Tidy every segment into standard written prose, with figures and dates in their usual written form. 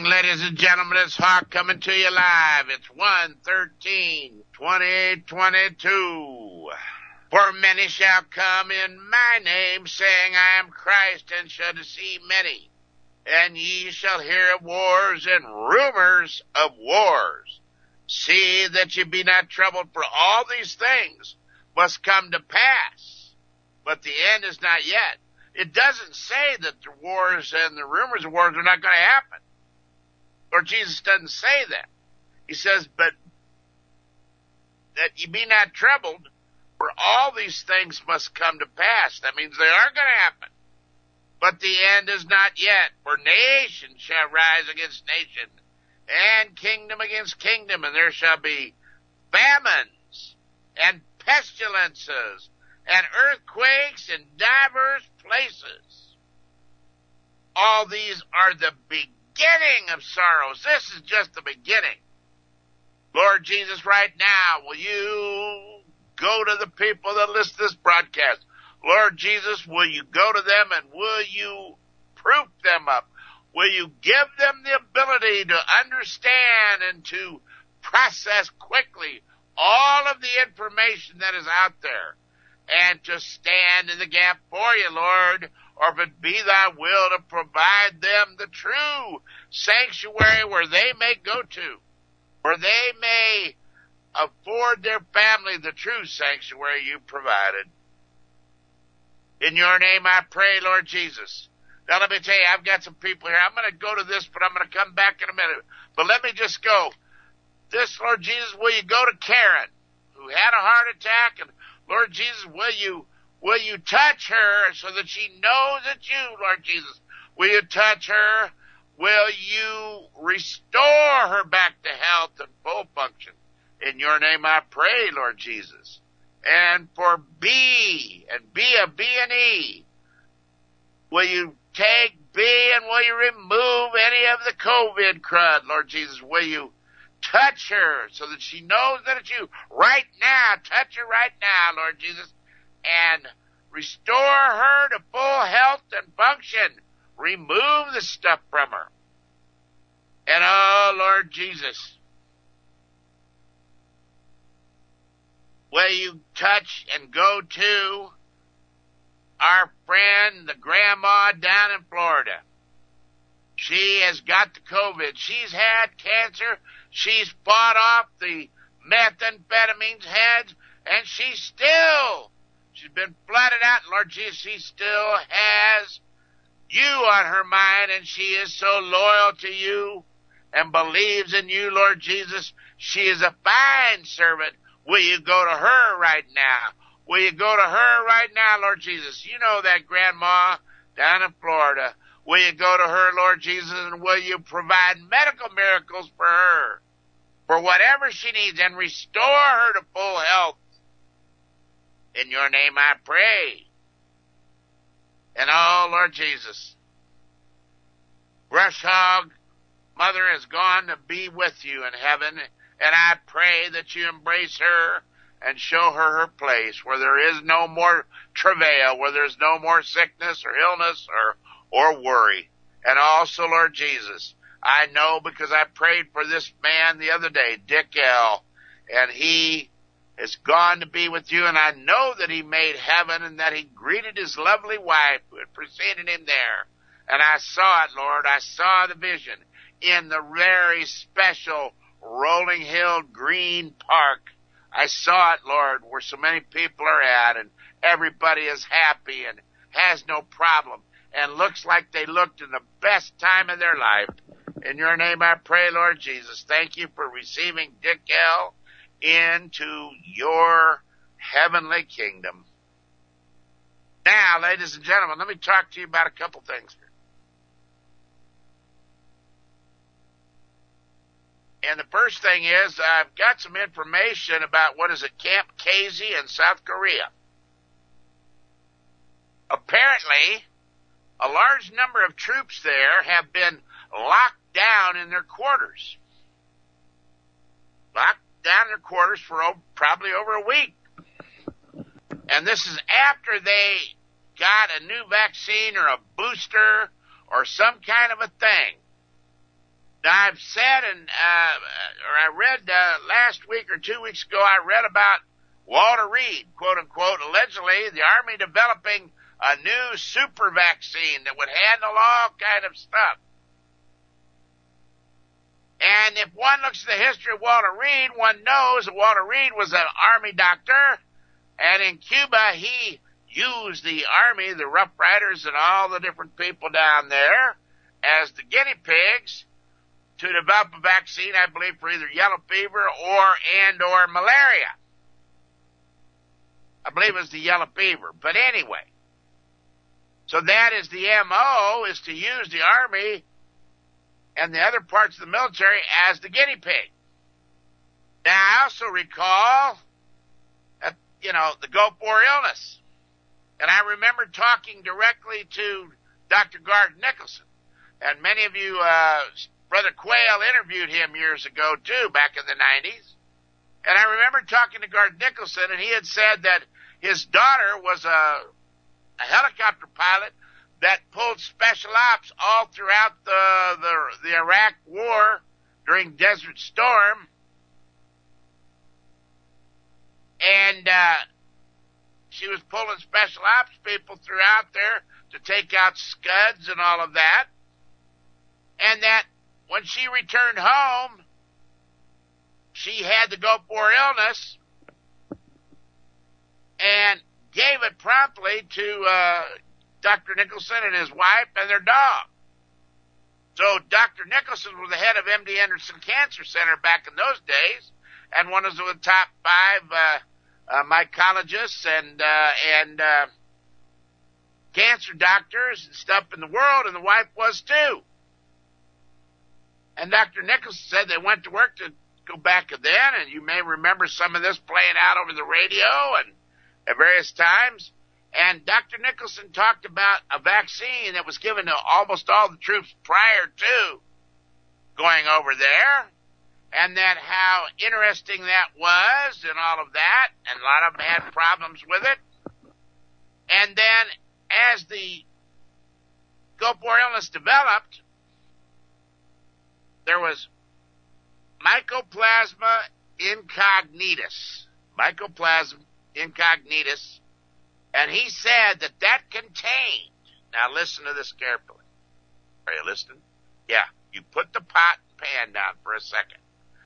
ladies and gentlemen. It's Hawk coming to you live. It's 1/13/2022. For many shall come in my name, saying, I am Christ, and shall deceive many. And ye shall hear of wars and rumors of wars. See that ye be not troubled, for all these things must come to pass. But the end is not yet. It doesn't say that the wars and the rumors of wars are not going to happen. Lord Jesus doesn't say that. He says, but that ye be not troubled, for all these things must come to pass. That means they are going to happen. But the end is not yet. For nation shall rise against nation, and kingdom against kingdom, and there shall be famines, and pestilences, and earthquakes in divers places. All these are the beginning of sorrows. This is just the beginning. Lord Jesus, right now, will you go to the people that listen to this broadcast? Lord Jesus, will you go to them and will you proof them up? Will you give them the ability to understand and to process quickly all of the information that is out there and to stand in the gap for you, Lord, or if it be thy will to provide them the true sanctuary where they may go to, where they may afford their family the true sanctuary you provided. In your name I pray, Lord Jesus. Now let me tell you, I've got some people here. I'm going to go to this, but I'm going to come back in a minute. But let me just go. This, Lord Jesus, will you go to Karen, who had a heart attack? And Lord Jesus, will you touch her so that she knows it's you, Lord Jesus? Will you touch her? Will you restore her back to health and full function? In your name I pray, Lord Jesus. And for B and B&E, will you take B and will you remove any of the COVID crud, Lord Jesus? Will you touch her so that she knows that it's you right now? Touch her right now, Lord Jesus, and restore her to full health and function. Remove the stuff from her. And oh, Lord Jesus, will you touch and go to our friend, the grandma down in Florida? She has got the COVID. She's had cancer. She's fought off the methamphetamines heads, and she's been flooded out. Lord Jesus, she still has you on her mind, and she is so loyal to you and believes in you, Lord Jesus. She is a fine servant. Will you go to her right now? Will you go to her right now, Lord Jesus? You know that grandma down in Florida. Will you go to her, Lord Jesus, and will you provide medical miracles for her, for whatever she needs, and restore her to full health? In your name I pray. And oh, Lord Jesus, Brush Hog Mother has gone to be with you in heaven, and I pray that you embrace her and show her her place where there is no more travail, where there's no more sickness or illness or worry. And also, Lord Jesus, I know because I prayed for this man the other day, Dick L., and he is gone to be with you, and I know that he made heaven and that he greeted his lovely wife who had preceded him there. And I saw it, Lord. I saw the vision in the very special Rolling Hill Green Park. I saw it, Lord, where so many people are at, and everybody is happy and has no problem and looks like they looked in the best time of their life. In your name I pray, Lord Jesus. Thank you for receiving Dick L. into your heavenly kingdom. Now, ladies and gentlemen, let me talk to you about a couple things here. And the first thing is, I've got some information about what is at Camp Casey in South Korea. Apparently, a large number of troops there have been locked down in their quarters. Locked down in their quarters for probably over a week. And this is after they got a new vaccine or a booster or some kind of a thing. Now, I've said, or I read last week or 2 weeks ago, I read about Walter Reed, quote unquote, allegedly the Army developing a new super vaccine that would handle all kind of stuff. And if one looks at the history of Walter Reed, one knows that Walter Reed was an Army doctor, and in Cuba he used the Army, the Rough Riders, and all the different people down there as the guinea pigs to develop a vaccine, I believe, for either yellow fever or malaria. I believe it was the yellow fever. But anyway, so that is the MO, is to use the Army and the other parts of the military as the guinea pig. Now, I also recall, the Gulf War illness. And I remember talking directly to Dr. Gard Nicholson. And many of you, Brother Quayle interviewed him years ago, too, back in the 90s. And I remember talking to Gard Nicholson, and he had said that his daughter was a helicopter pilot that pulled special ops all throughout the Iraq war during Desert Storm. And she was pulling special ops people throughout there to take out Scuds and all of that. And that when she returned home, she had the Gulf War illness and gave it promptly to Dr. Nicholson and his wife and their dog. So Dr. Nicholson was the head of MD Anderson Cancer Center back in those days, and one of the top 5 mycologists and cancer doctors and stuff in the world, and the wife was too. And Dr. Nicholson said they went to work to go back then, and you may remember some of this playing out over the radio and at various times. And Dr. Nicholson talked about a vaccine that was given to almost all the troops prior to going over there, and that how interesting that was and all of that, and a lot of them had problems with it. And then as the Gulf War illness developed, there was Mycoplasma incognitus. Mycoplasma incognitus. And he said that contained, now listen to this carefully. Are you listening? Yeah, you put the pot and pan down for a second.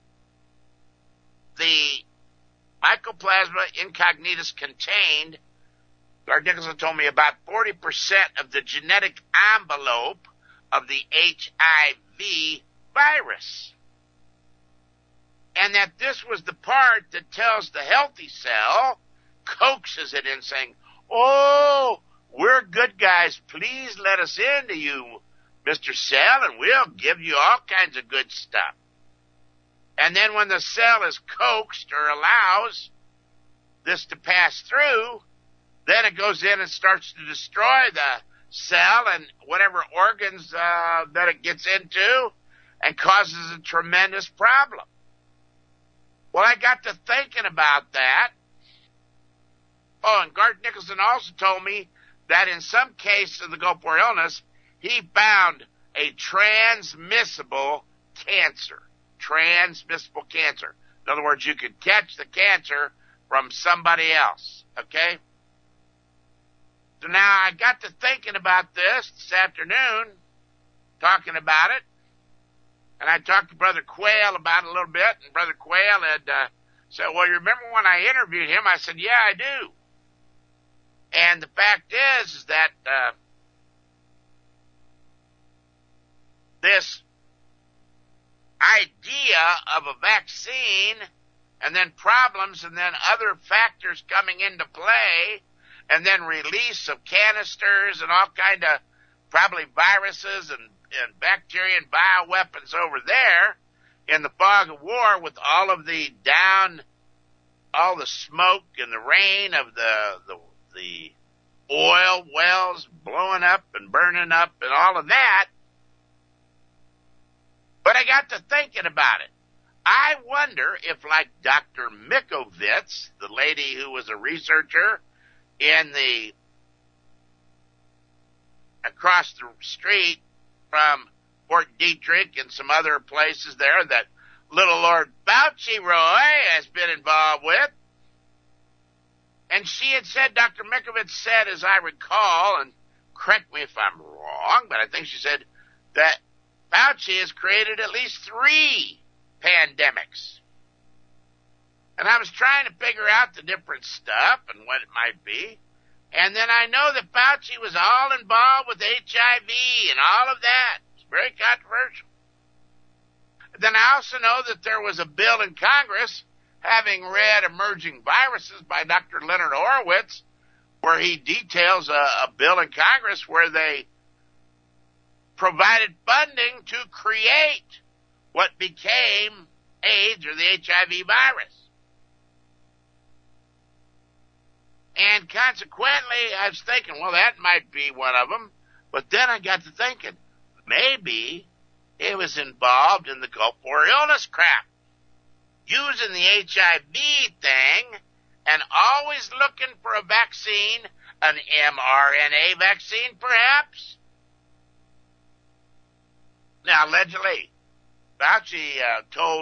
The Mycoplasma incognitus contained, Gard Nicholson told me, about 40% of the genetic envelope of the HIV virus. And that this was the part that tells the healthy cell, coaxes it in saying, "Oh, we're good guys. Please let us into you, Mr. Cell, and we'll give you all kinds of good stuff." And then when the cell is coaxed or allows this to pass through, then it goes in and starts to destroy the cell and whatever organs that it gets into, and causes a tremendous problem. Well, I got to thinking about that. Oh, and Gard Nicholson also told me that in some cases of the Gulf War illness, he found a transmissible cancer. Transmissible cancer. In other words, you could catch the cancer from somebody else. Okay? So now I got to thinking about this afternoon, talking about it. And I talked to Brother Quayle about it a little bit, and Brother Quayle had said, "Well, you remember when I interviewed him?" I said, "Yeah, I do." And the fact is that this idea of a vaccine and then problems and then other factors coming into play and then release of canisters and all kind of probably viruses and bacteria and bioweapons over there in the fog of war with all of the all the smoke and the rain of the oil wells blowing up and burning up and all of that. But I got to thinking about it. I wonder if, like Dr. Mikovits, the lady who was a researcher in across the street from Fort Detrick and some other places there that little Lord Fauci Roy has been involved with. And she had said, Dr. Mikovits said, as I recall, and correct me if I'm wrong, but I think she said that Fauci has created at least 3 pandemics. And I was trying to figure out the different stuff and what it might be. And then I know that Fauci was all involved with HIV and all of that. It's very controversial. Then I also know that there was a bill in Congress, having read Emerging Viruses by Dr. Leonard Horowitz, where he details a bill in Congress where they provided funding to create what became AIDS or the HIV virus. And consequently, I was thinking, well, that might be one of them. But then I got to thinking, maybe it was involved in the Gulf War illness crap, using the HIV thing and always looking for a vaccine, an mRNA vaccine perhaps. Now, allegedly, Fauci told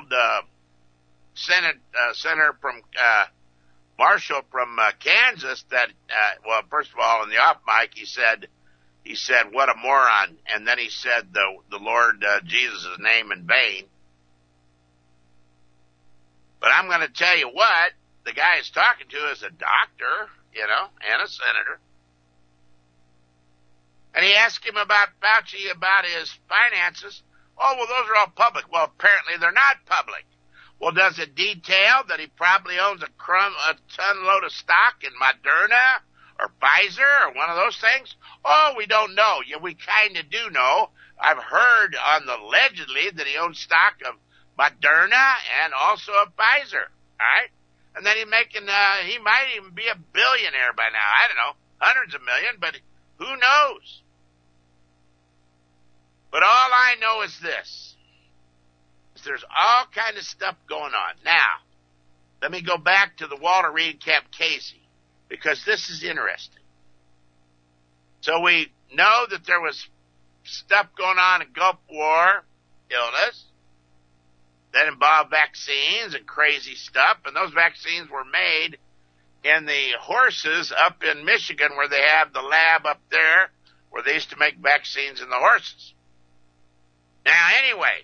Senator from Marshall from Kansas that, well, first of all, in the off mic, he said, what a moron. And then he said the Lord Jesus' name in vain. But I'm going to tell you what, the guy he's talking to is a doctor, and a senator. And he asked him about Fauci, about his finances. Oh, well, those are all public. Well, apparently they're not public. Well, does it detail that he probably owns a ton load of stock in Moderna or Pfizer or one of those things? Oh, we don't know. Yeah, we kind of do know. I've heard on the allegedly that he owns stock of Moderna and also of Pfizer. All right? And then he might even be a billionaire by now. I don't know. Hundreds of millions, but who knows? But all I know is this. There's all kind of stuff going on. Now, let me go back to the Walter Reed Camp Casey, because this is interesting. So we know that there was stuff going on in Gulf War illness that involved vaccines and crazy stuff, and those vaccines were made in the horses up in Michigan, where they have the lab up there where they used to make vaccines in the horses. Now, anyway,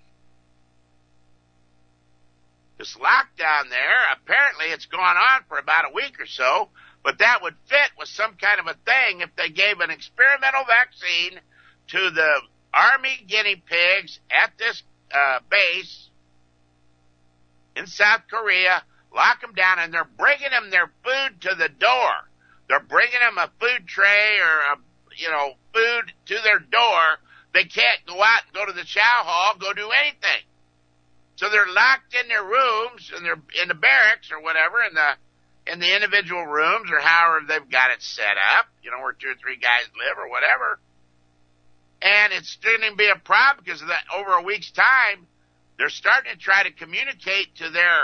this lockdown there, apparently it's gone on for about a week or so, but that would fit with some kind of a thing if they gave an experimental vaccine to the Army guinea pigs at this base in South Korea, lock them down, and they're bringing them their food to the door. They're bringing them a food tray or food to their door. They can't go out and go to the chow hall, go do anything. So they're locked in their rooms, and they're in the barracks or whatever, in the individual rooms, or however they've got it set up, where 2 or 3 guys live or whatever. And it's starting to be a problem because of that. Over a week's time, they're starting to try to communicate to their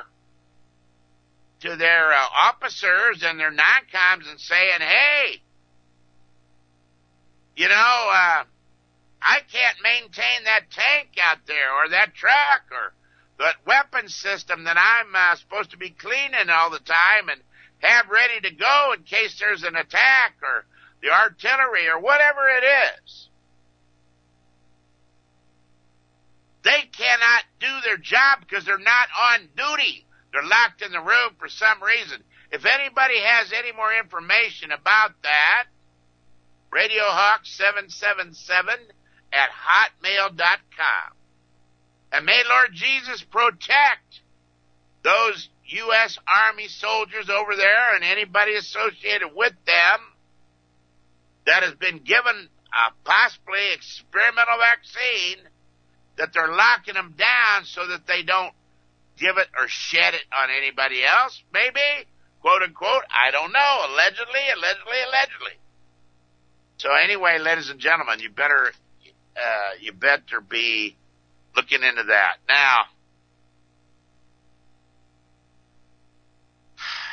officers and their non-coms and saying, hey, I can't maintain that tank out there or that truck or that weapon system that I'm supposed to be cleaning all the time and have ready to go in case there's an attack or the artillery or whatever it is. They cannot do their job because they're not on duty. They're locked in the room for some reason. If anybody has any more information about that, RadioHawk777 at hotmail.com. And may Lord Jesus protect those U.S. Army soldiers over there and anybody associated with them that has been given a possibly experimental vaccine, that they're locking them down so that they don't give it or shed it on anybody else, maybe, quote unquote, I don't know, allegedly. So anyway, ladies and gentlemen, you better be looking into that. Now,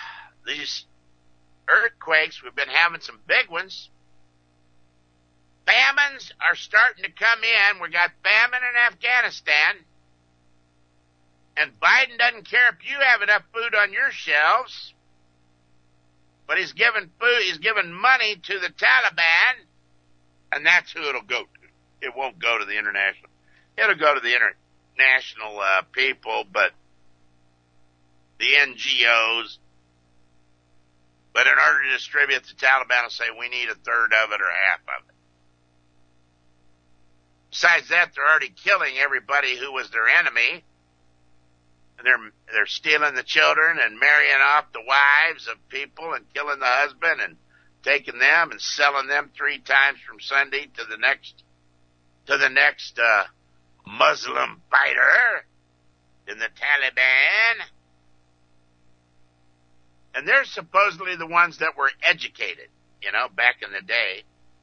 these earthquakes, we've been having some big ones. Bam! famines are starting to come in. We got famine in Afghanistan. And Biden doesn't care if you have enough food on your shelves. But he's giving money to the Taliban. And that's who it'll go to. It won't go to the international. It'll go to the international people, but the NGOs. But in order to distribute, the Taliban will say we need a third of it or half of it. Besides that, they're already killing everybody who was their enemy. And they're stealing the children and marrying off the wives of people and killing the husband and taking them and selling them 3 times from Sunday to the next Muslim fighter in the Taliban. And they're supposedly the ones that were educated, back in the day.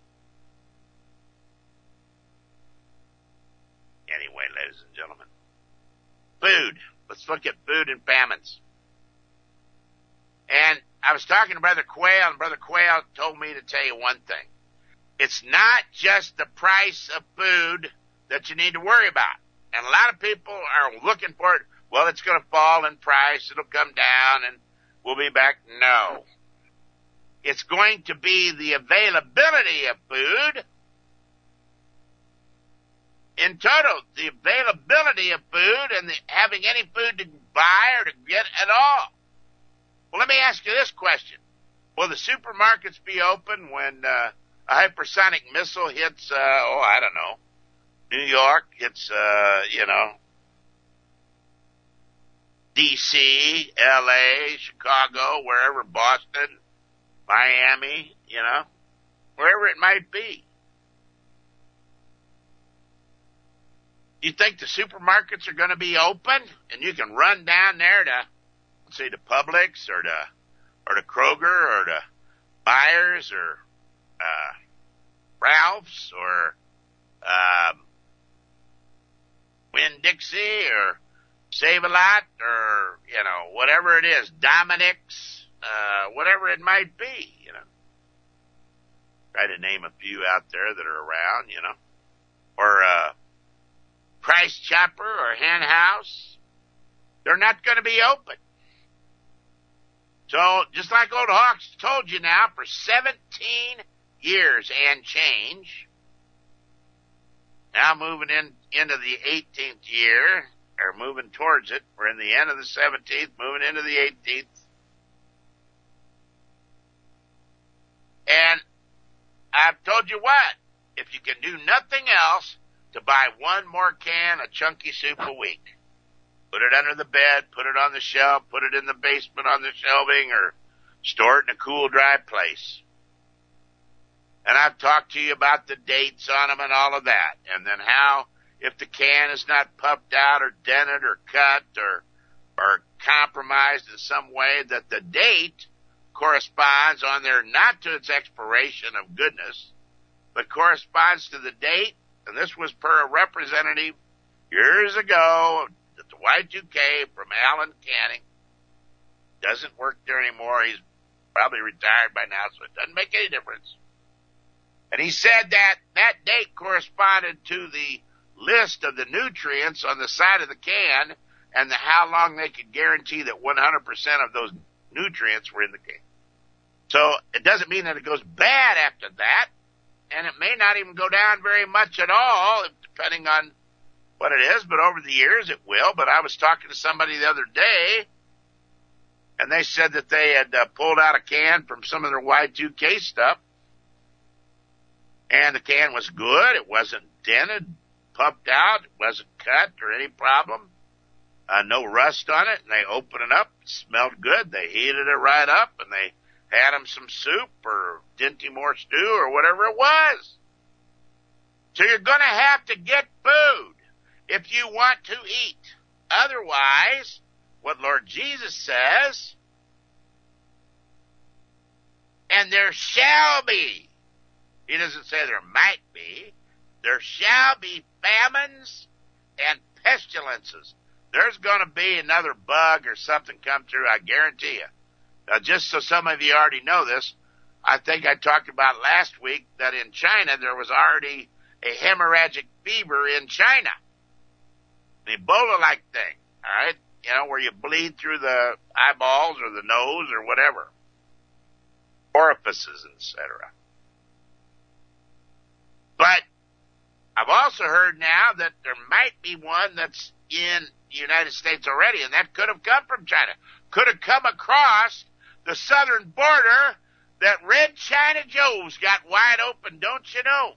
Anyway, ladies and gentlemen, food. Let's look at food and famines. And I was talking to Brother Quayle, and Brother Quayle told me to tell you one thing. It's not just the price of food that you need to worry about. And a lot of people are looking for it. Well, it's going to fall in price. It'll come down, and we'll be back. No. It's going to be the availability of food. In total, the availability of food and having any food to buy or to get at all. Well, let me ask you this question. Will the supermarkets be open when a hypersonic missile hits, I don't know, New York, hits, D.C., L.A., Chicago, wherever, Boston, Miami, wherever it might be? You think the supermarkets are going to be open and you can run down there to, let's say, to Publix or to Kroger or to Myers or Ralph's or Winn-Dixie or Save-A-Lot or, whatever it is, Dominic's, whatever it might be, Try to name a few out there that are around, or Price Chopper or Hen House. They're not going to be open. So, just like Old Hawks told you now, for 17 years and change, now moving into the 18th year, or moving towards it, we're in the end of the 17th, moving into the 18th. And I've told you what, if you can do nothing else, to buy one more can of chunky soup a week. Put it under the bed, put it on the shelf, put it in the basement on the shelving, or store it in a cool, dry place. And I've talked to you about the dates on them and all of that. And then how, if the can is not puffed out or dented or cut or compromised in some way, that the date corresponds on there not to its expiration of goodness, but corresponds to the date. And this was per a representative years ago at the Y2K from Alan Canning. Doesn't work there anymore. He's probably retired by now, so it doesn't make any difference. And he said that date corresponded to the list of the nutrients on the side of the can and how long they could guarantee that 100% of those nutrients were in the can. So it doesn't mean that it goes bad after that. And it may not even go down very much at all, depending on what it is, but over the years it will. But I was talking to somebody the other day, and they said that they had pulled out a can from some of their Y2K stuff, and the can was good. It wasn't dented, puffed out, it wasn't cut or any problem. No rust on it, and they opened it up, it smelled good. They heated it right up, and they had them some soup or Dinty Moore stew or whatever it was. So you're going to have to get food if you want to eat. Otherwise, what Lord Jesus says, and there shall be, he doesn't say there might be, there shall be famines and pestilences. There's going to be another bug or something come through, I guarantee you. Now, just so some of you already know this, I think I talked about last week that in China there was already a hemorrhagic fever in China. An Ebola-like thing, all right? You know, where you bleed through the eyeballs or the nose or whatever. Orifices, etc. But I've also heard now that there might be one that's in the United States already, and that could have come from China. Could have come across the southern border that Red China Joe's got wide open, don't you know?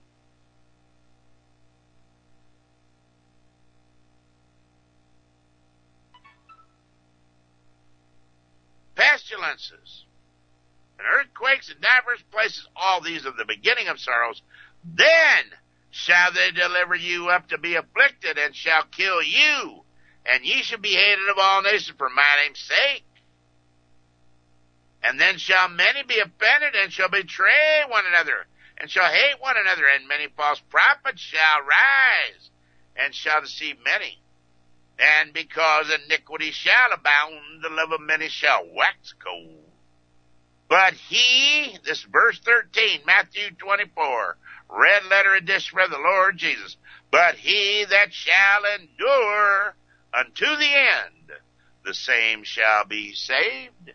Pestilences and earthquakes in diverse places, all these are the beginning of sorrows. Then shall they deliver you up to be afflicted, and shall kill you, and ye shall be hated of all nations for my name's sake. And then shall many be offended, and shall betray one another, and shall hate one another, and many false prophets shall rise, and shall deceive many. And because iniquity shall abound, the love of many shall wax cold. But he, this verse 13, Matthew 24, red letter edition of the Lord Jesus, but he that shall endure unto the end, the same shall be saved.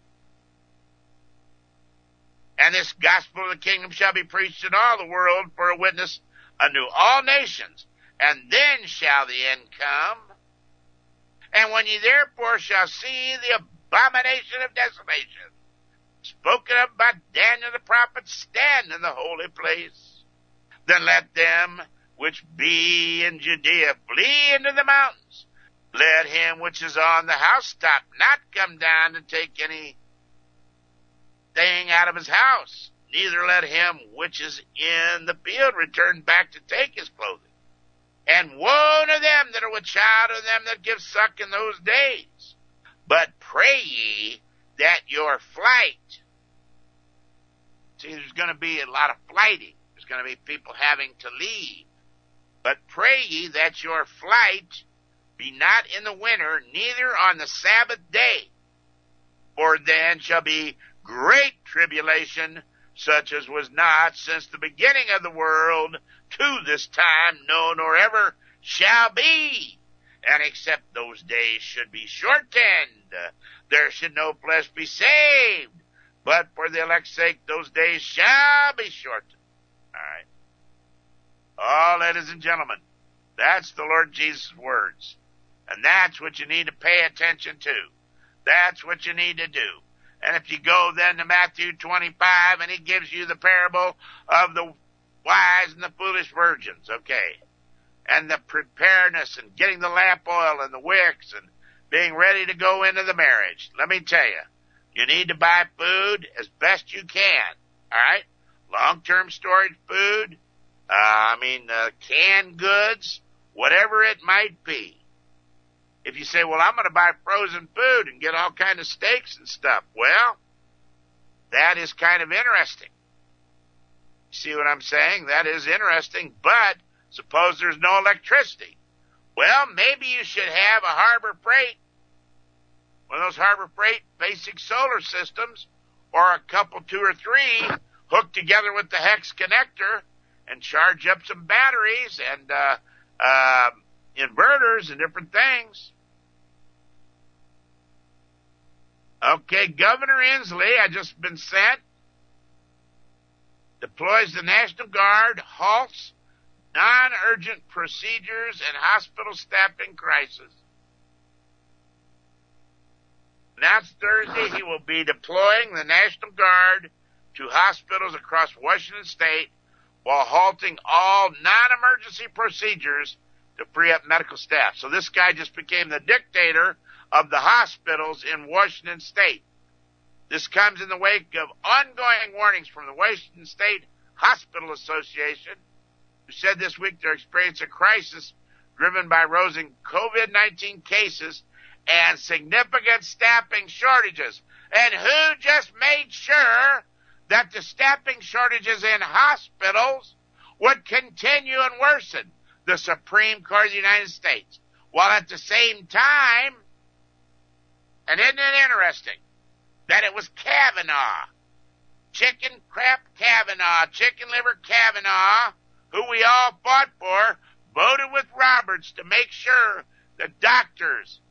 And this gospel of the kingdom shall be preached in all the world for a witness unto all nations, and then shall the end come. And when ye therefore shall see the abomination of desolation, spoken of by Daniel the prophet, stand in the holy place, then let them which be in Judea flee into the mountains. Let him which is on the housetop not come down to take any thing out of his house, neither let him which is in the field return back to take his clothing. And woe to them that are with child, and them that give suck in those days. But pray ye that your flight, see, there's going to be a lot of flighting. There's going to be people having to leave. But pray ye that your flight be not in the winter, neither on the Sabbath day. For then shall be great tribulation, such as was not since the beginning of the world to this time, no, nor ever shall be. And except those days should be shortened, there should no flesh be saved. But for the elect's sake, those days shall be shortened. All right. Oh, ladies and gentlemen, that's the Lord Jesus' words. And that's what you need to pay attention to. That's what you need to do. And if you go then to Matthew 25, and he gives you the parable of the wise and the foolish virgins, okay, and the preparedness and getting the lamp oil and the wicks and being ready to go into the marriage. Let me tell you, you need to buy food as best you can, all right? Long-term storage food, canned goods, whatever it might be. If you say, well, I'm going to buy frozen food and get all kind of steaks and stuff, well, that is kind of interesting. See what I'm saying? That is interesting, but suppose there's no electricity. Well, maybe you should have a Harbor Freight, one of those Harbor Freight basic solar systems, or a couple, two or three, hooked together with the hex connector and charge up some batteries and inverters and different things. Okay, Governor Inslee, I just been sent, deploys the National Guard, halts non-urgent procedures and hospital staffing crisis. Announced Thursday he will be deploying the National Guard to hospitals across Washington state while halting all non-emergency procedures to free up medical staff. So this guy just became the dictator of the hospitals in Washington state. This comes in the wake of ongoing warnings from the Washington State Hospital Association, who said this week they're experiencing a crisis driven by rising COVID-19 cases and significant staffing shortages. And who just made sure that the staffing shortages in hospitals would continue and worsen? The Supreme Court of the United States. While at the same time, and isn't it interesting that it was Kavanaugh Chicken Crap Kavanaugh, Chicken Liver Kavanaugh, who we all fought for, voted with Roberts to make sure that doctors,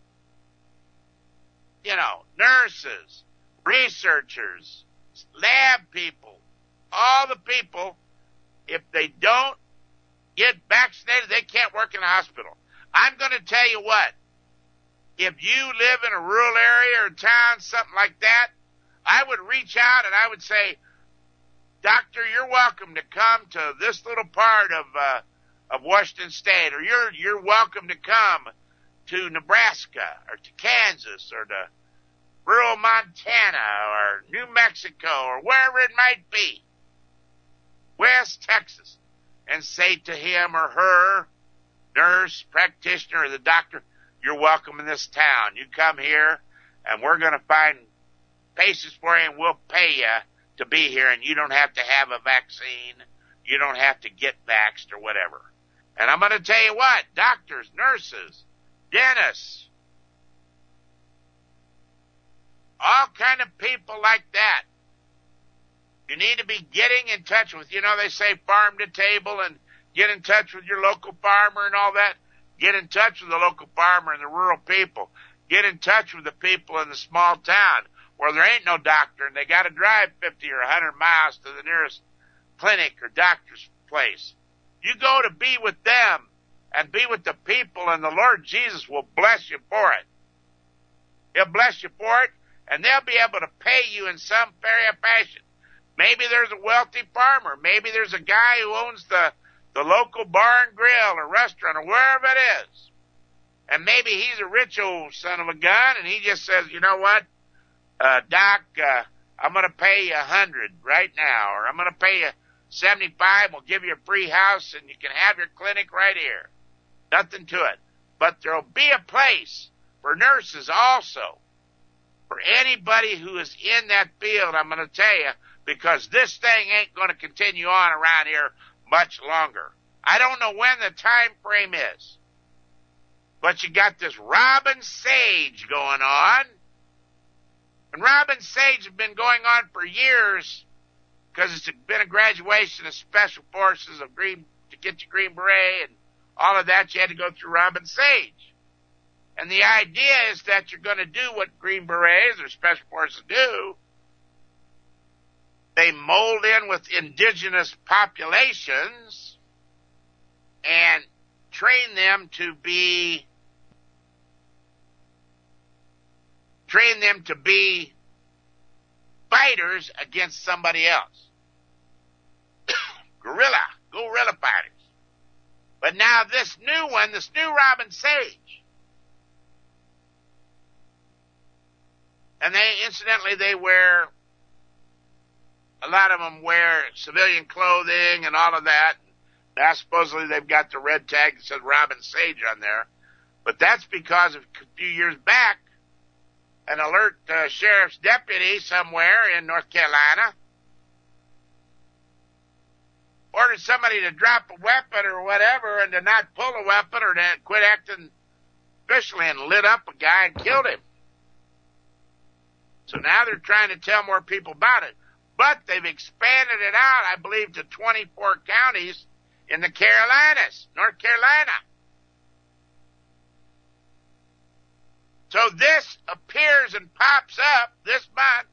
nurses, researchers, lab people, all the people, if they don't get vaccinated, they can't work in a hospital. I'm going to tell you what, if you live in a rural area or town, something like that, I would reach out and I would say, doctor, you're welcome to come to this little part of Washington State, or you're welcome to come to Nebraska or to Kansas or to rural Montana or New Mexico or wherever it might be, West Texas, and say to him or her, nurse, practitioner, or the doctor, you're welcome in this town. You come here and we're going to find places for you and we'll pay you to be here, and you don't have to have a vaccine. You don't have to get vaxxed or whatever. And I'm going to tell you what, doctors, nurses, dentists, all kind of people like that, you need to be getting in touch with, they say farm to table and get in touch with your local farmer and all that. Get in touch with the local farmer and the rural people. Get in touch with the people in the small town where there ain't no doctor and they got to drive 50 or 100 miles to the nearest clinic or doctor's place. You go to be with them and be with the people, and the Lord Jesus will bless you for it. He'll bless you for it, and they'll be able to pay you in some fashion. Maybe there's a wealthy farmer. Maybe there's a guy who owns the local bar and grill or restaurant or wherever it is. And maybe he's a rich old son of a gun, and he just says, you know what, Doc, I'm going to pay you $100 right now, or I'm going to pay you $75. We'll give you a free house, and you can have your clinic right here. Nothing to it. But there'll be a place for nurses also, for anybody who is in that field, I'm going to tell you, because this thing ain't going to continue on around here much longer. I don't know when the time frame is, but you got this Robin Sage going on, and Robin Sage has been going on for years because it's been a graduation of Special Forces of to get your Green Beret and all of that. You had to go through Robin Sage. And the idea is that you're going to do what Green Berets or Special Forces do. They mold in with indigenous populations and train them to be fighters against somebody else. Guerrilla fighters. But now this new Robin Sage, and they wear, a lot of them wear civilian clothing and all of that. Now supposedly they've got the red tag that says Robin Sage on there. But that's because of a few years back, an alert sheriff's deputy somewhere in North Carolina ordered somebody to drop a weapon or whatever and to not pull a weapon or to quit acting officially, and lit up a guy and killed him. So now they're trying to tell more people about it. But they've expanded it out, I believe, to 24 counties in the Carolinas, North Carolina. So this appears and pops up this month,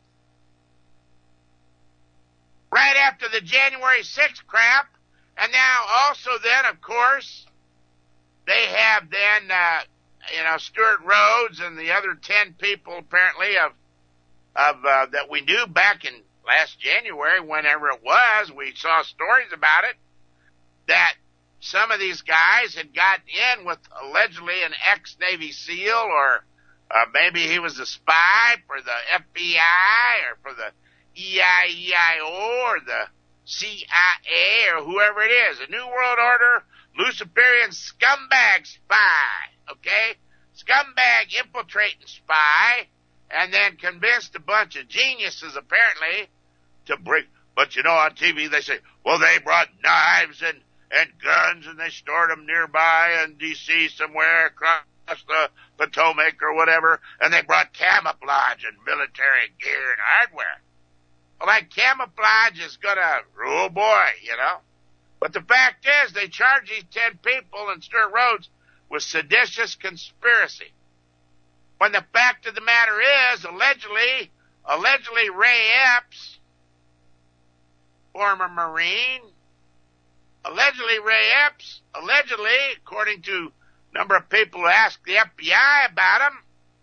right after the January 6th crap. And now also then, of course, they have then, Stuart Rhodes and the other 10 people apparently of that we knew back in last January, whenever it was, we saw stories about it, that some of these guys had gotten in with allegedly an ex-Navy SEAL, or maybe he was a spy for the FBI or for the EIEIO or the CIA or whoever it is, a New World Order Luciferian scumbag spy, okay? Scumbag infiltrating spy, and then convinced a bunch of geniuses apparently to bring, but on TV they say, well, they brought knives and guns and they stored them nearby in D.C. somewhere across the Potomac or whatever, and they brought camouflage and military gear and hardware. like camouflage is gonna, oh boy, you know. But the fact is, they charge these 10 people in Sturt Roads with seditious conspiracy. When the fact of the matter is, allegedly Ray Epps, former Marine, allegedly, according to a number of people who asked the FBI about him,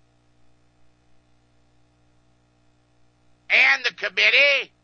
and the committee,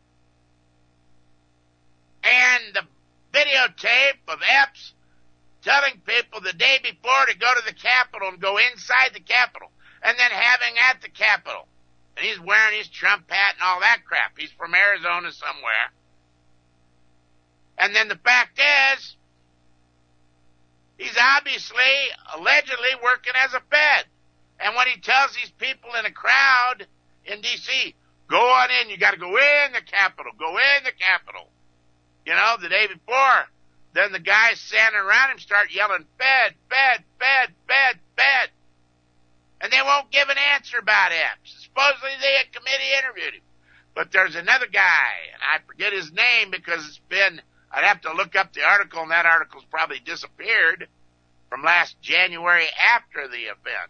and the videotape of Epps telling people the day before to go to the Capitol and go inside the Capitol, and then having at the Capitol. And he's wearing his Trump hat and all that crap. He's from Arizona somewhere. And then the fact is, he's obviously, allegedly working as a Fed. And when he tells these people in a crowd in D.C., go on in, you got to go in the Capitol, go in the Capitol. You know, the day before, then the guys standing around him start yelling, Fed, Fed, Fed, Fed, Fed. And they won't give an answer about Epps. Supposedly the committee interviewed him. But there's another guy, and I forget his name because it's been, I'd have to look up the article, and that article's probably disappeared from last January after the event,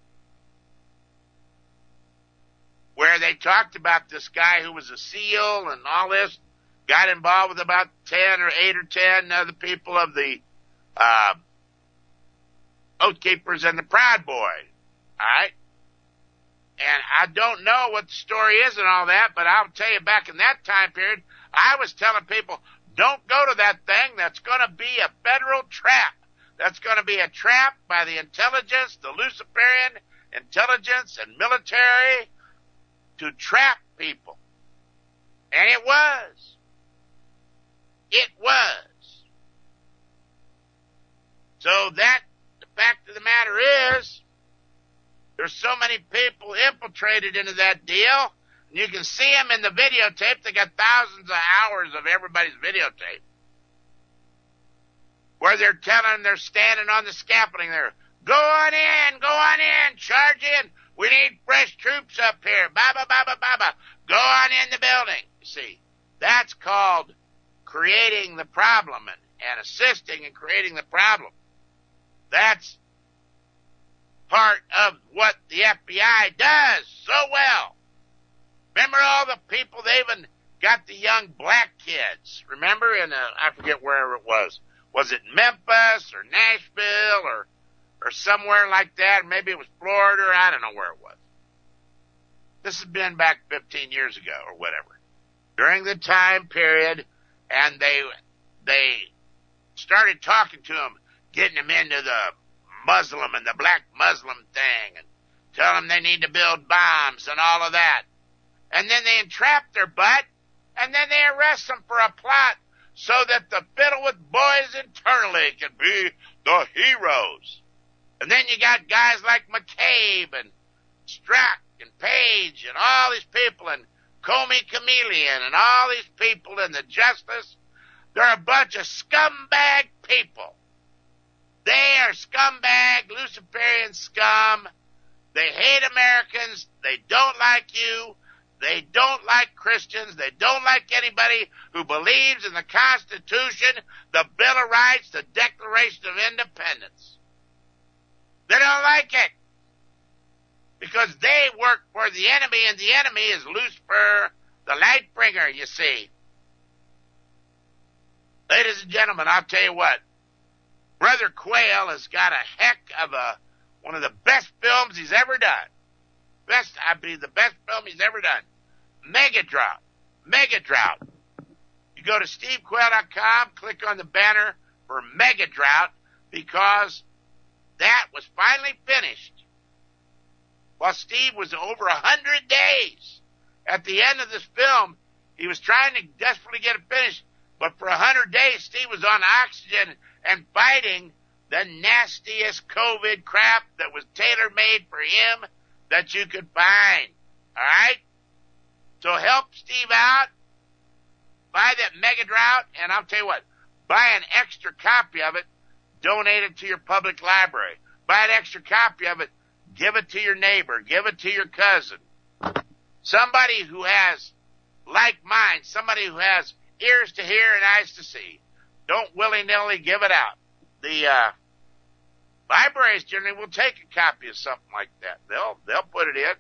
where they talked about this guy who was a SEAL and all this, got involved with about 8 or 10 other people of the Oath Keepers and the Proud Boys. All right? And I don't know what the story is and all that, but I'll tell you, back in that time period, I was telling people, don't go to that thing. That's going to be a federal trap. That's going to be a trap by the intelligence, the Luciferian intelligence and military to trap people. And it was. It was. So that, the fact of the matter is, there's so many people infiltrated into that deal, and you can see them in the videotape. They got thousands of hours of everybody's videotape, where they're telling, they're standing on the scaffolding there, go on in, charge in, we need fresh troops up here, ba-ba, ba-ba, ba-ba, go on in the building. You see, that's called creating the problem and assisting in creating the problem. That's part of what the FBI does so well. Remember all the people, they even got the young black kids, remember, in I forget where it was. Was it Memphis or Nashville or somewhere like that? Maybe it was Florida, or I don't know where it was. This has been back 15 years ago or whatever. During the time period, and they started talking to them, getting them into the Muslim and the black Muslim thing, and tell them they need to build bombs and all of that. And then they entrap their butt, and then they arrest them for a plot so that the Fiddle with Boys internally can be the heroes. And then you got guys like McCabe and Strzok and Page and all these people, and Comey Chameleon and all these people in the justice. They're a bunch of scumbag people. They are scumbag, Luciferian scum. They hate Americans. They don't like you. They don't like Christians. They don't like anybody who believes in the Constitution, the Bill of Rights, the Declaration of Independence. They don't like it because they work for the enemy, and the enemy is Lucifer, the light bringer, you see. Ladies and gentlemen, I'll tell you what. Brother Quayle has got a heck of one of the best films he's ever done. I believe the best film he's ever done. Mega Drought. You go to stevequayle.com, click on the banner for Mega Drought, because that was finally finished. While Steve was over 100 days at the end of this film, he was trying to desperately get it finished, but for 100 days, Steve was on oxygen and fighting the nastiest COVID crap that was tailor-made for him that you could find. All right? So help Steve out. Buy that Mega Drought, and I'll tell you what, buy an extra copy of it, donate it to your public library. Buy an extra copy of it, give it to your neighbor, give it to your cousin. Somebody who like mind, somebody who has ears to hear and eyes to see. Don't willy-nilly give it out. The libraries generally will take a copy of something like that. They'll put it in.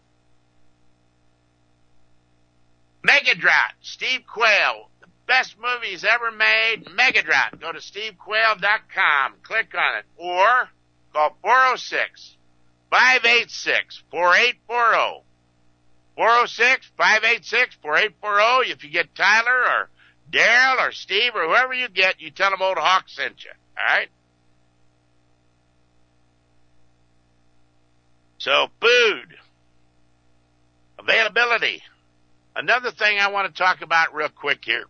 Megadrought, Steve Quayle, the best movies ever made. Megadrought. Go to stevequayle.com, click on it, or call 406-586-4840. 406-586-4840. If you get Tyler or Daryl or Steve or whoever you get, you tell them Old Hawk sent you. All right? So, food. Availability. Another thing I want to talk about real quick here.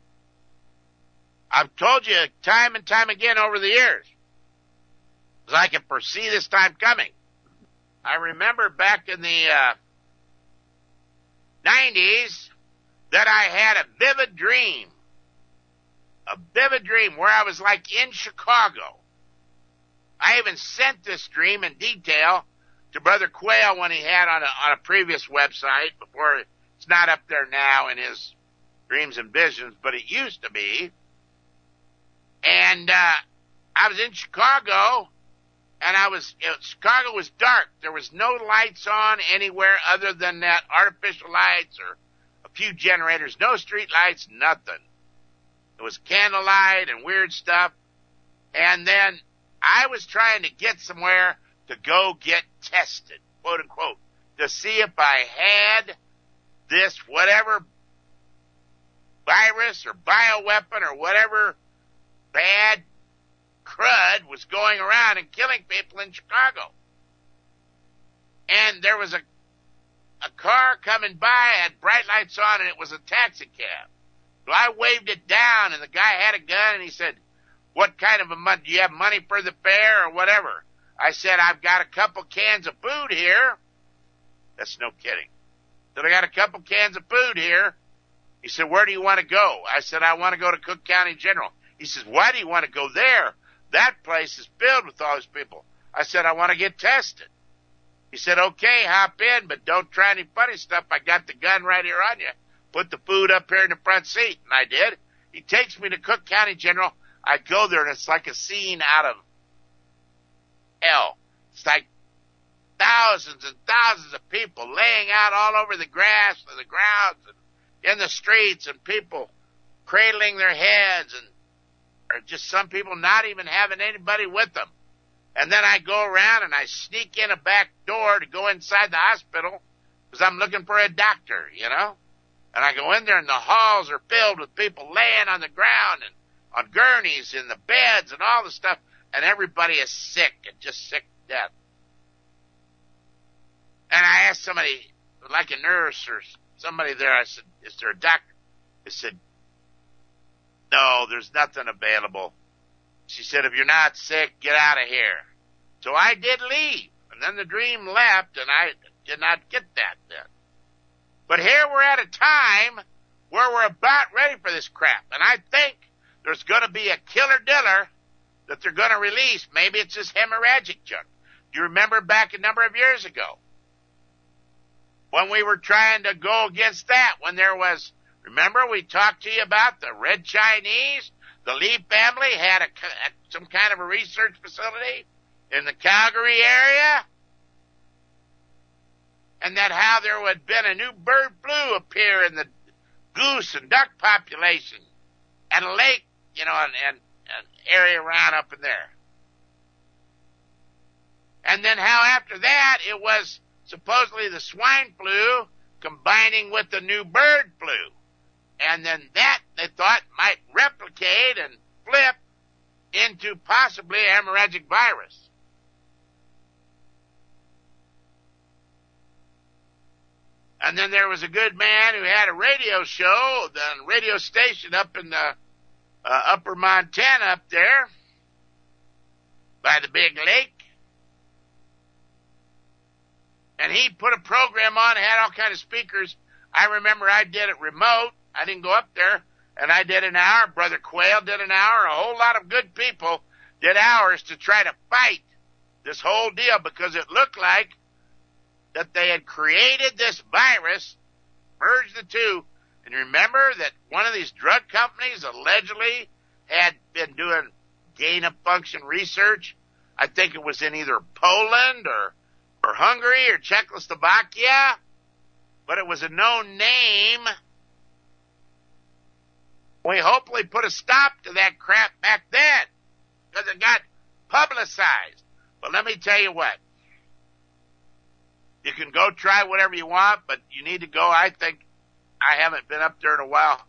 I've told you time and time again over the years, because I can foresee this time coming. I remember back in the 90s that I had a vivid dream where I was like in Chicago. I even sent this dream in detail to Brother Quayle when he had on a previous website before. It's not up there now in his dreams and visions, but it used to be. And I was in Chicago, and Chicago was dark. There was no lights on anywhere other than that artificial lights or a few generators. No street lights, nothing. It was candlelight and weird stuff. And then I was trying to get somewhere to go get tested, quote unquote, to see if I had this whatever virus or bioweapon or whatever bad crud was going around and killing people in Chicago. And there was a car coming by, had bright lights on, and it was a taxi cab. So I waved it down, and the guy had a gun, and he said, what kind of a money? Do you have money for the fare or whatever? I said, I've got a couple cans of food here. That's no kidding. Said, I got a couple cans of food here. He said, where do you want to go? I said, I want to go to Cook County General. He says, why do you want to go there? That place is filled with all these people. I said, I want to get tested. He said, okay, hop in, but don't try any funny stuff. I got the gun right here on you. Put the food up here in the front seat. And I did. He takes me to Cook County General. I go there, and it's like a scene out of hell. It's like thousands and thousands of people laying out all over the grass and the grounds and in the streets, and people cradling their heads, and or just some people not even having anybody with them. And then I go around and I sneak in a back door to go inside the hospital because I'm looking for a doctor, you know. And I go in there, and the halls are filled with people laying on the ground and on gurneys in the beds and all the stuff, and everybody is sick and just sick to death. And I asked somebody, like a nurse or somebody there, I said, is there a doctor? They said, no, there's nothing available. She said, if you're not sick, get out of here. So I did leave, and then the dream left, and I did not get that then. But here we're at a time where we're about ready for this crap, and I think there's going to be a killer diller that they're going to release. Maybe it's this hemorrhagic junk. Do you remember back a number of years ago when we were trying to go against that, when there was, remember we talked to you about the Red Chinese? The Lee family had some kind of a research facility in the Calgary area, and that how there had been a new bird flu appear in the goose and duck population at a lake, you know, and area around up in there. And then how after that it was supposedly the swine flu combining with the new bird flu. And then that, they thought, might replicate and flip into possibly a hemorrhagic virus. And then there was a good man who had a radio show, the radio station up in the upper Montana up there by the big lake. And he put a program on, had all kind of speakers. I remember I did it remote. I didn't go up there, and I did an hour. Brother Quayle did an hour. A whole lot of good people did hours to try to fight this whole deal, because it looked like that they had created this virus, merged the two, And remember that one of these drug companies allegedly had been doing gain-of-function research. I think it was in either Poland or Hungary or Czechoslovakia, but it was a known name. We hopefully put a stop to that crap back then because it got publicized. But let me tell you what. You can go try whatever you want, but you need to go, I think, I haven't been up there in a while,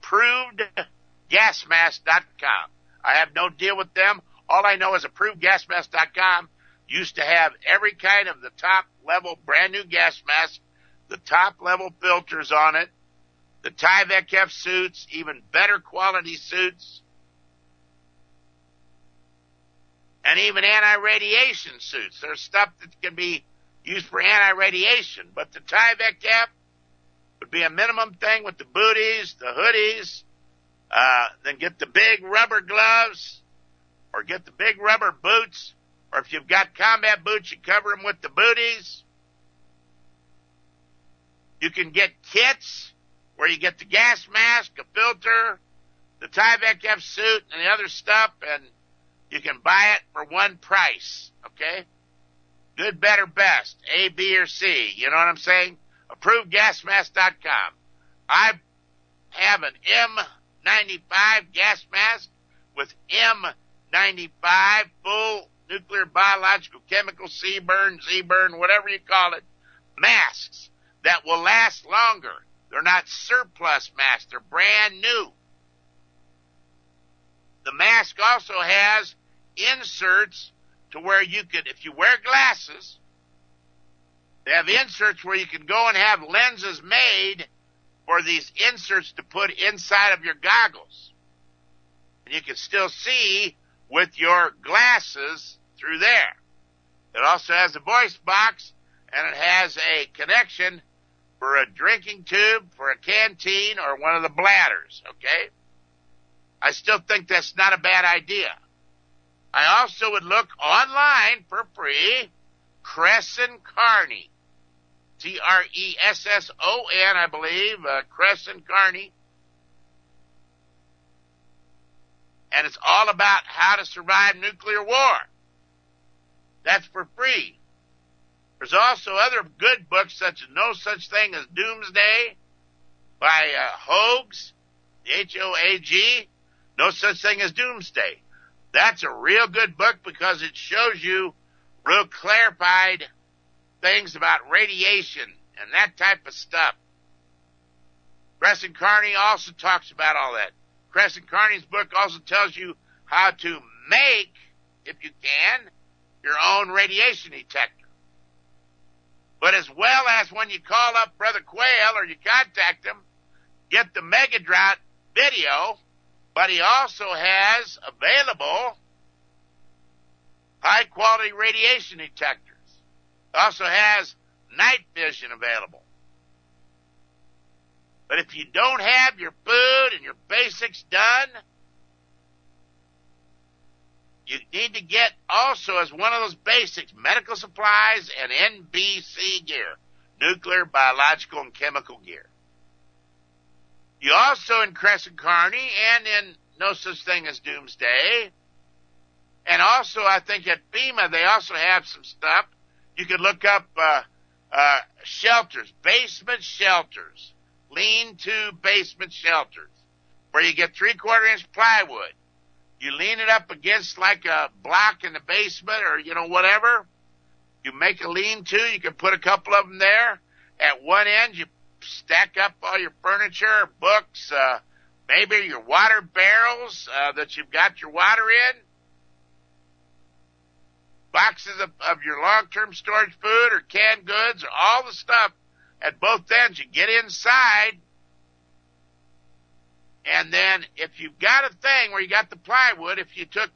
ApprovedGasMask.com. I have no deal with them. All I know is ApprovedGasMask.com used to have every kind of the top level brand new gas mask, the top level filters on it, the Tyvek F suits, even better quality suits, and even anti-radiation suits. There's stuff that can be used for anti-radiation, but the Tyvek F would be a minimum thing with the booties, the hoodies, then get the big rubber gloves, or get the big rubber boots, or if you've got combat boots, you cover them with the booties. You can get kits where you get the gas mask, a filter, the Tyvek F suit, and the other stuff, and you can buy it for one price, okay? Good, better, best, A, B, or C. You know what I'm saying? ApprovedGasMask.com. I have an M95 gas mask with M95 full nuclear, biological, chemical, C-burn, Z-burn, whatever you call it, masks that will last longer. They're not surplus masks. They're brand new. The mask also has inserts to where you could, if you wear glasses, they have inserts where you can go and have lenses made for these inserts to put inside of your goggles. And you can still see with your glasses through there. It also has a voice box, and it has a connection for a drinking tube, for a canteen, or one of the bladders, okay? I still think that's not a bad idea. I also would look online for free, Crescent Carney. C-R-E-S-S-O-N, I believe, Crescent Carney. And it's all about how to survive nuclear war. That's for free. There's also other good books such as No Such Thing as Doomsday by Hoag's, H-O-A-G, No Such Thing as Doomsday. That's a real good book because it shows you real clarified things about radiation and that type of stuff. Crescent Carney also talks about all that. Crescent Carney's book also tells you how to make, if you can, your own radiation detector. But as well as when you call up Brother Quayle or you contact him, get the Mega Drought video, but he also has available high quality radiation detectors. Also has night vision available. But if you don't have your food and your basics done, you need to get also as one of those basics, medical supplies and NBC gear, nuclear, biological, and chemical gear. You also in Crescent Carney and in No Such Thing as Doomsday, and also I think at FEMA they also have some stuff. You could look up shelters, basement shelters, lean-to basement shelters, where you get 3/4 inch plywood. You lean it up against like a block in the basement or, whatever. You make a lean-to. You can put a couple of them there. At one end, you stack up all your furniture, books, maybe your water barrels that you've got your water in. Boxes of your long-term storage food or canned goods or all the stuff at both ends. You get inside, and then if you've got a thing where you got the plywood, if you took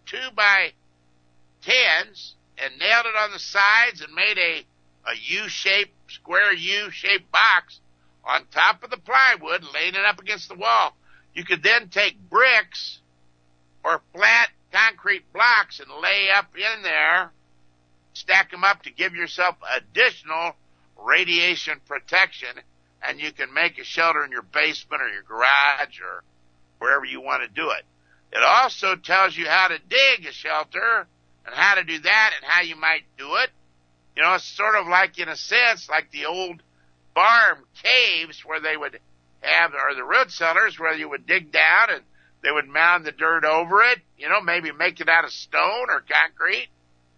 2x10s and nailed it on the sides and made a U-shaped, square U-shaped box on top of the plywood, laying it up against the wall, you could then take bricks or flat concrete blocks and lay up in there, stack them up to give yourself additional radiation protection and you can make a shelter in your basement or your garage or wherever you want to do it. It also tells you how to dig a shelter and how to do that and how you might do it. You know, it's sort of like, in a sense, like the old farm caves where they would have, or the root cellars where you would dig down and they would mound the dirt over it, you know, maybe make it out of stone or concrete.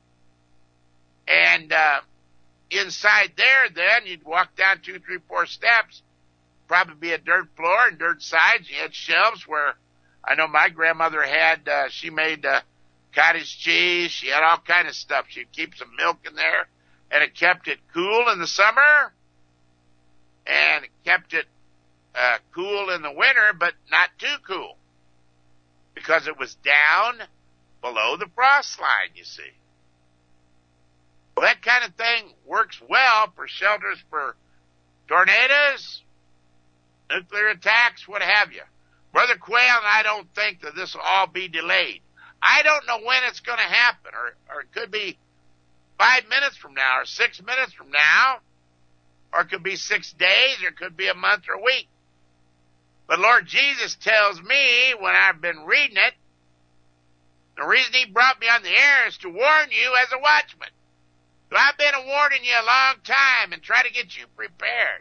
And inside there, then, you'd walk down 2, 3, 4 steps, probably be a dirt floor and dirt sides. You had shelves where I know my grandmother had, she made cottage cheese. She had all kind of stuff. She'd keep some milk in there, and it kept it cool in the summer, and it kept it cool in the winter, but not too cool, because it was down below the frost line, you see. Well, that kind of thing works well for shelters for tornadoes, nuclear attacks, what have you. Brother Quayle and I don't think that this will all be delayed. I don't know when it's going to happen, or it could be 5 minutes from now, or 6 minutes from now, or it could be 6 days, or it could be a month or a week. But Lord Jesus tells me, when I've been reading it, the reason he brought me on the air is to warn you as a watchman. So I've been warning you a long time and try to get you prepared.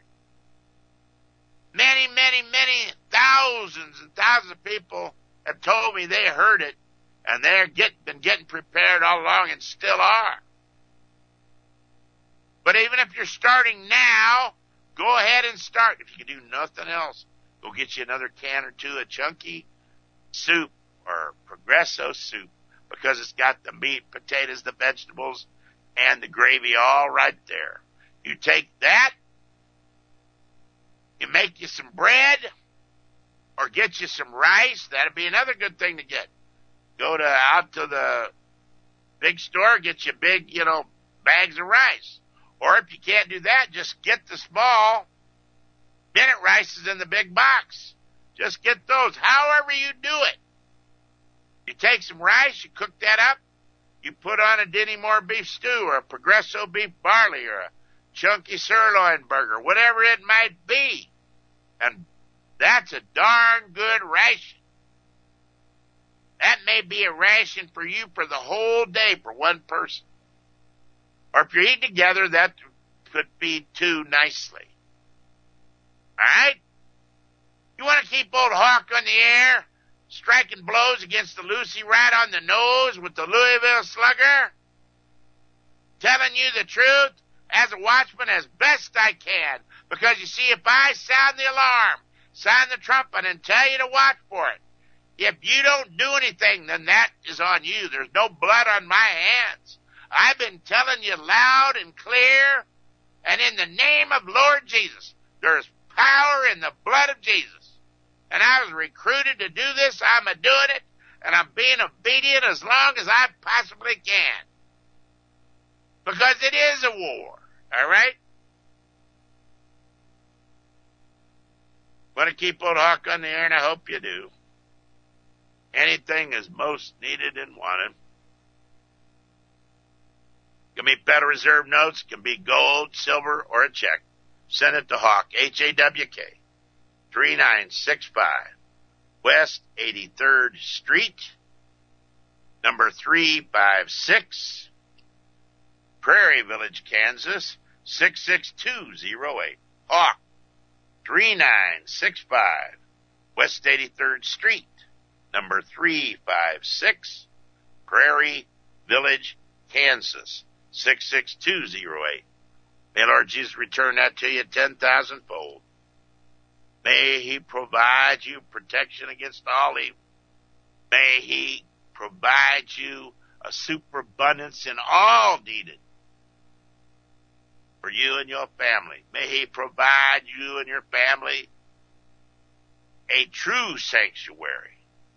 Many, many, many thousands and thousands of people have told me they heard it, and they're been getting prepared all along and still are. But even if you're starting now, go ahead and start. If you can do nothing else, go get you another can or two of Chunky soup or Progresso soup, because it's got the meat, potatoes, the vegetables, and the gravy all right there. You take that, you make you some bread, or get you some rice. That'd be another good thing to get. Go out to the big store, get you big, bags of rice. Or if you can't do that, just get the small minute rices in the big box. Just get those, however you do it. You take some rice, you cook that up, you put on a Denny Moore beef stew or a Progresso beef barley or a Chunky sirloin burger, whatever it might be. And that's a darn good ration. That may be a ration for you for the whole day for one person. Or if you're eating together, that could feed two nicely. All right? You want to keep old Hawk on the air, striking blows against the Lucy right on the nose with the Louisville Slugger? Telling you the truth as a watchman as best I can. Because you see, if I sound the alarm, sound the trumpet, and tell you to watch for it, if you don't do anything, then that is on you. There's no blood on my hands. I've been telling you loud and clear, and in the name of Lord Jesus, there's power in the blood of Jesus. And I was recruited to do this. I'm a-doing it, and I'm being obedient as long as I possibly can. Because it is a war, all right? Want to keep old Hawk on the air, and I hope you do. Anything is most needed and wanted. Can be Federal Reserve notes, can be gold, silver, or a check. Send it to Hawk, H-A-W-K, 3965 West 83rd Street, number 356, Prairie Village, Kansas, 66208. Hawk, 3965 West 83rd Street, number 356, Prairie Village, Kansas, 66208. May Lord Jesus return that to you 10,000-fold. May he provide you protection against all evil. May he provide you a superabundance in all needed for you and your family. May he provide you and your family a true sanctuary.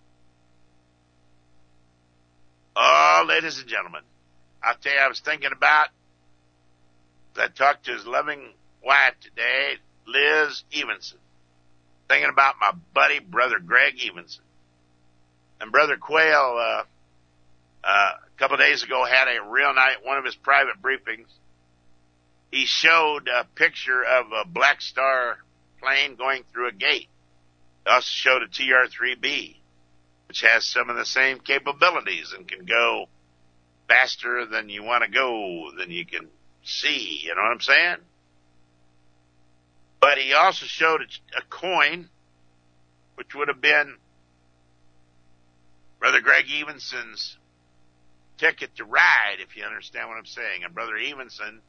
Oh, ladies and gentlemen, I'll tell you, I was thinking about, I talked to his loving wife today, Liz Evenson, thinking about my buddy, Brother Greg Evenson. And Brother Quayle, a couple of days ago, had a real night, one of his private briefings. He showed a picture of a Black Star plane going through a gate. They also showed a TR-3B, which has some of the same capabilities and can go faster than you want to go, than you can see. You know what I'm saying? But he also showed a coin, which would have been Brother Greg Evenson's ticket to ride, if you understand what I'm saying. And Brother Evenson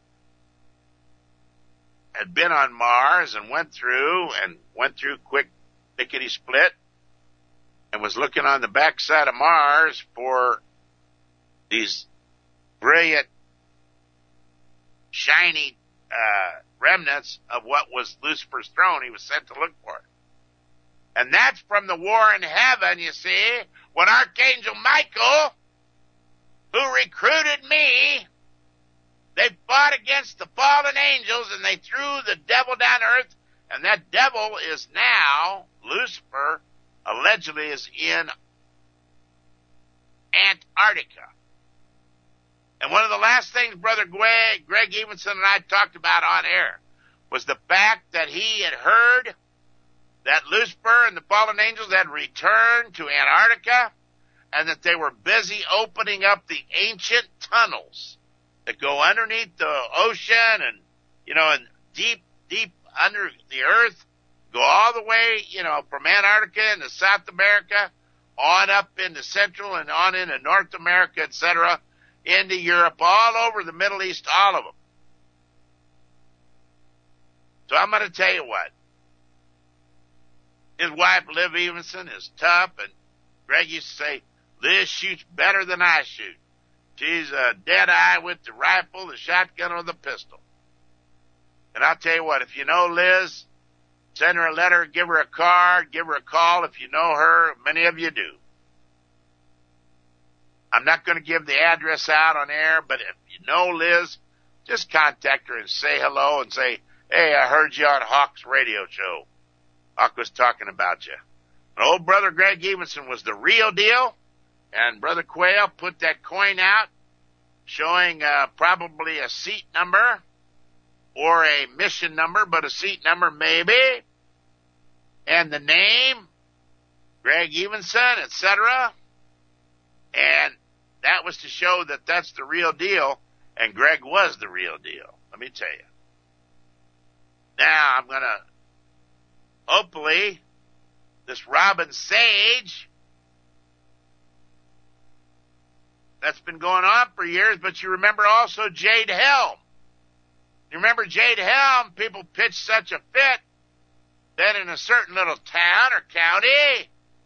had been on Mars and went through quick lickety split and was looking on the backside of Mars for these brilliant, shiny remnants of what was Lucifer's throne. He was sent to look for it. And that's from the war in heaven, you see, when Archangel Michael, who recruited me, they fought against the fallen angels and they threw the devil down to earth, and that devil is now, Lucifer, allegedly is in Antarctica. And one of the last things Brother Greg Evenson and I talked about on air was the fact that he had heard that Lucifer and the fallen angels had returned to Antarctica and that they were busy opening up the ancient tunnels that go underneath the ocean and, and deep, deep under the earth, go all the way, from Antarctica into South America, on up into Central and on into North America, etc., into Europe, all over the Middle East, all of them. So I'm going to tell you what. His wife, Liv Evenson, is tough, and Greg used to say, Liz shoots better than I shoot. She's a dead eye with the rifle, the shotgun, or the pistol. And I'll tell you what, if you know Liz, send her a letter, give her a card, give her a call if you know her. Many of you do. I'm not going to give the address out on air, but if you know Liz, just contact her and say hello and say, hey, I heard you on Hawk's radio show. Hawk was talking about you. And old Brother Greg Evenson was the real deal, and Brother Quayle put that coin out showing probably a seat number or a mission number, but a seat number maybe, and the name, Greg Evenson, etc., and that was to show that that's the real deal, and Greg was the real deal. Let me tell you. Now, I'm going to, hopefully, this Robin Sage, that's been going on for years, but you remember also Jade Helm. You remember Jade Helm? People pitched such a fit that in a certain little town or county,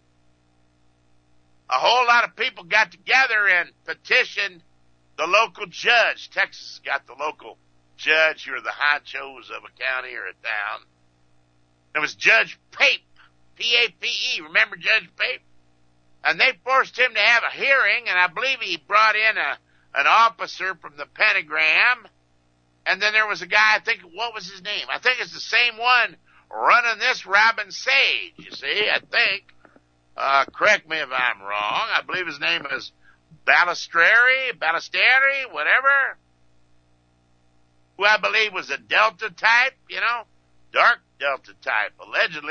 a whole lot of people got together and petitioned the local judge. Texas got the local judge, or the honchos of a county or a town. It was Judge Pape, P-A-P-E. Remember Judge Pape? And they forced him to have a hearing, and I believe he brought in an officer from the Pentagram. And then there was a guy, I think, what was his name? I think it's the same one running this Robin Sage, you see, I think. Correct me if I'm wrong. I believe his name is Ballesteri, whatever. Who I believe was a Delta type, dark Delta type, allegedly.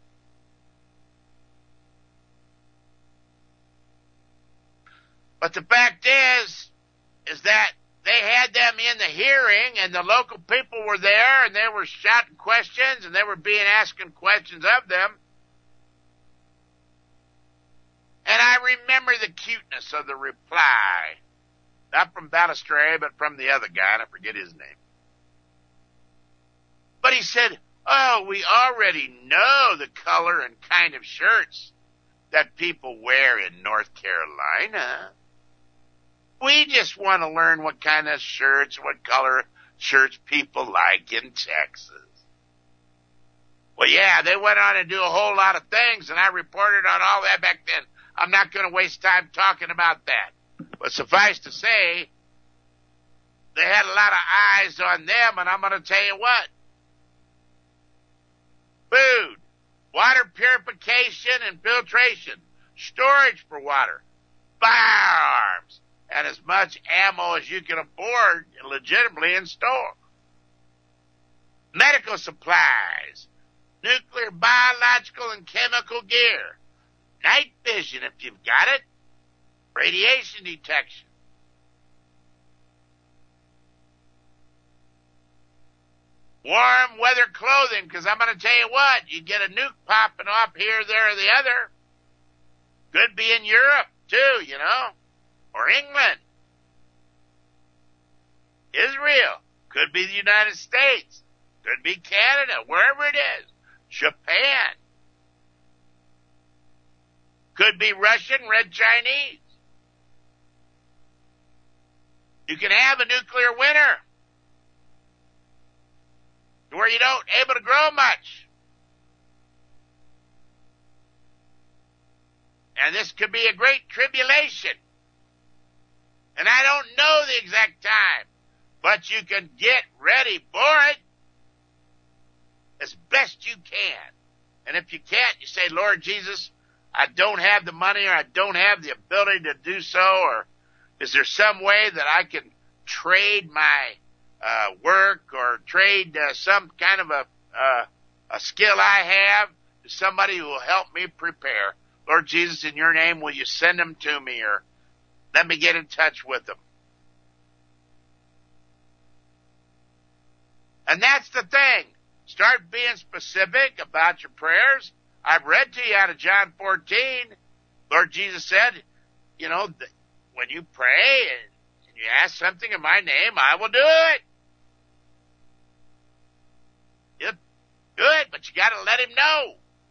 But the fact is that they had them in the hearing, and the local people were there, and they were shouting questions, and they were asking questions of them. And I remember the cuteness of the reply. Not from Ballesteri, but from the other guy, and I forget his name. But he said, oh, we already know the color and kind of shirts that people wear in North Carolina. We just want to learn what kind of shirts, what color shirts people like in Texas. Well, yeah, they went on to do a whole lot of things, and I reported on all that back then. I'm not going to waste time talking about that. But suffice to say, they had a lot of eyes on them, and I'm going to tell you what. Food, water purification and filtration, storage for water, firearms, and as much ammo as you can afford legitimately in store. Medical supplies, nuclear, biological, and chemical gear. Night vision if you've got it. Radiation detection. Warm weather clothing, because I'm going to tell you what, you get a nuke popping off here, there, or the other. Could be in Europe, too, you know, or England. Israel. Could be the United States. Could be Canada, wherever it is. Japan. Could be Russian, Red Chinese. You can have a nuclear winter where you don't able to grow much. And this could be a great tribulation. And I don't know the exact time, but you can get ready for it as best you can. And if you can't, you say, Lord Jesus, I don't have the money, or I don't have the ability to do so, or is there some way that I can trade my work or trade some kind of a skill I have to somebody who will help me prepare? Lord Jesus, in your name, will you send them to me, or let me get in touch with them? And that's the thing. Start being specific about your prayers. I've read to you out of John 14. Lord Jesus said, you know, when you pray and you ask something in my name, I will do it. You do it, but you got to let him know.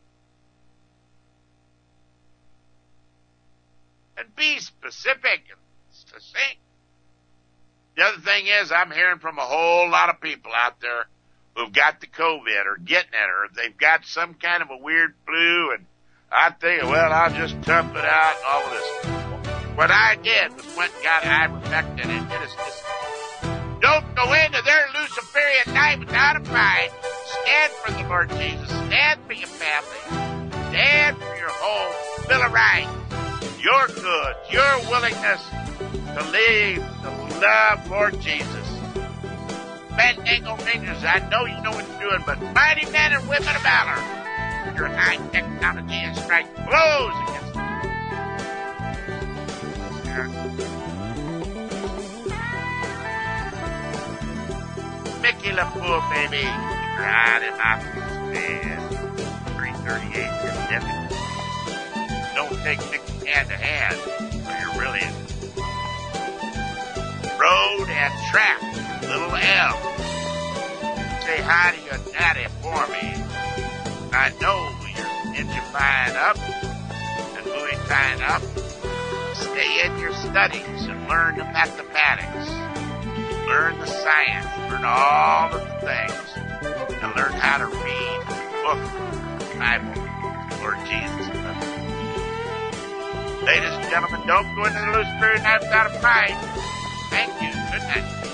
And be specific and succinct. The other thing is, I'm hearing from a whole lot of people out there who've got the COVID or getting it, or they've got some kind of a weird flu, and I think, well, I'll just tough it out and all of this. What I did was went and got ivermectin, and it is just, don't go into their Luciferian night without a fight. Stand for the Lord Jesus. Stand for your family. Stand for your home. Bill of Rights. Your good. Your willingness to live, to love Lord Jesus. Fandango Rangers, I know you know what you're doing, but mighty men and women of valor, your high technology and strike blows against them. Mickey LaFool, baby, right in my man. 338 certificate. Don't take Mickey hand to hand, or you're really in. Road and Trap, little L. Say hi to your daddy for me. I know you're engine buying up and moving tying up. Stay in your studies and learn the mathematics. Learn the science. Learn all of the things. And learn how to read the book, the Bible, Lord Jesus. Ladies and gentlemen, don't go into the Luciferian night without a fight. Thank you. Good night.